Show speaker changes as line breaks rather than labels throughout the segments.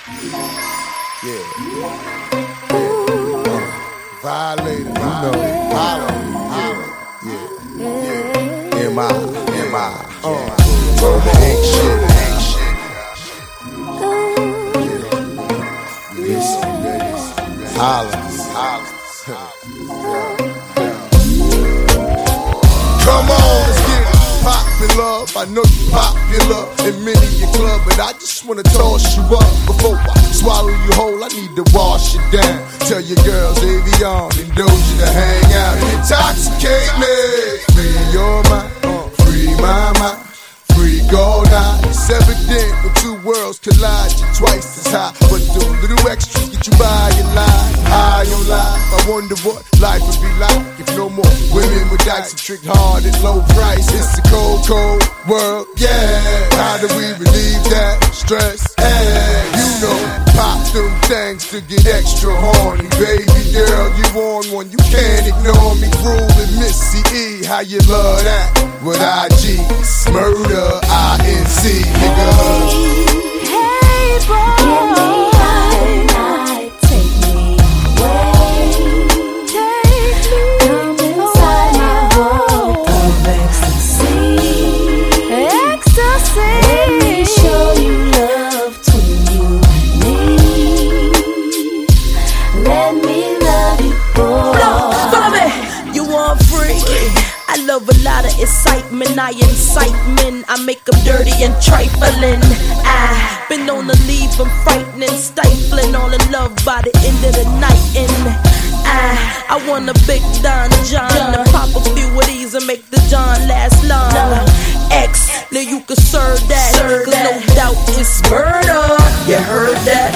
Violated, you know. Holla. M.I. Ain't shit. Holla. Come on, let's get it. Popular, I know you popular in many your club, but I just wanna toss you up before I swallow you whole. I need to wash you down. Tell your girls Avion and Doja to hang out and intoxicate me. Free your mind, free my mind. Free gold night. It's evident when two worlds collide, you're twice as high, but the little extras get you by your life. High on life, I wonder what life would be like if no more women with dice and trick hard at low price. It's a cold, cold world, yeah. How do we relieve that stress? Hey, you know, pop them things to get extra horny. Baby girl, you on one, you can't ignore me. Ruling Missy E, how you love that? With IG, murder, INC, nigga.
Hey, boy. Give me high, take me away. Come inside my world of ecstasy. Let me show you love to you and me. Let me love you, boy.
Follow me. You want free? I love a lot of excitement, I incite men, I make them dirty and trifling. I've been known to leave them frightening, stifling, all in love by the end of the night. And I want a big Don John to pop a few of these and make the John last long. X, now you can serve that, cause no doubt it's murder. You heard that?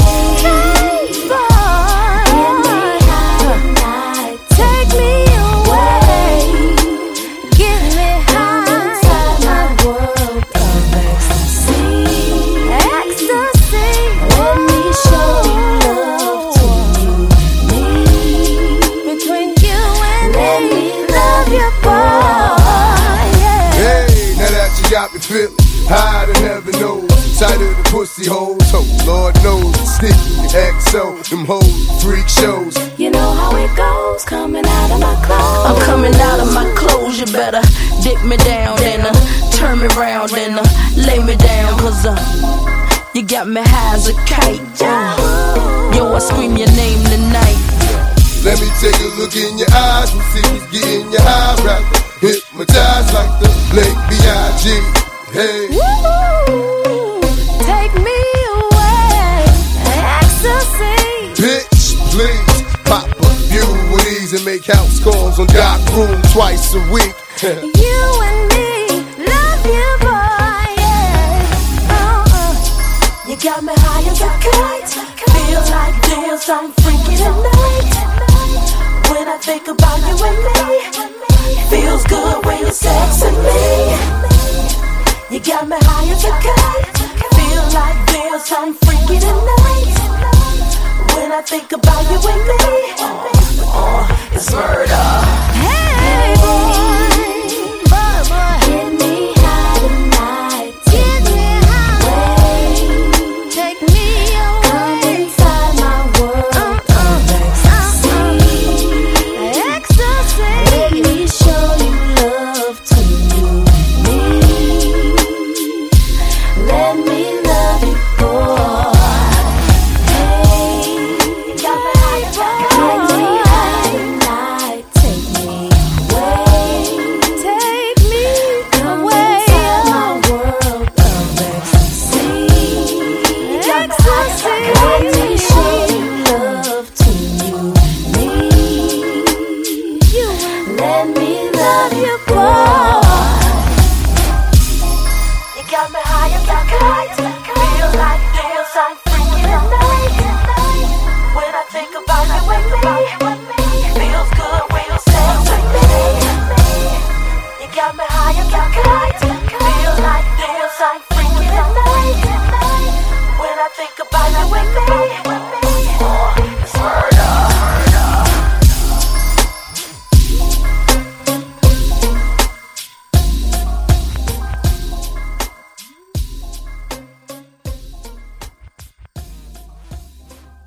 Got me feeling high than heaven knows. Sight of the pussy holes, oh Lord knows it's sneaky. XO, them hoes, freak shows.
You know how it goes, coming out of my clothes.
I'm coming out of my clothes, you better dip me down, then turn me round, then lay me down, cause you got me high as a kite. Yo, I scream your name tonight.
Let me take a look in your eyes and see what's getting you high, right? Hypnotized like the late B.I.G. Hey.
Woo, take me away, ecstasy.
Bitch, please, pop a few of these and make house calls on Doc Room twice a week.
You and me, love you, boy, yeah. You got me high as a kite. Feel like doing something freaky tonight. When I think about you and me, feels good when you're sexing me. You got me high as a kite. Feel like doing something freaky tonight. When I think about you and me, it's murder.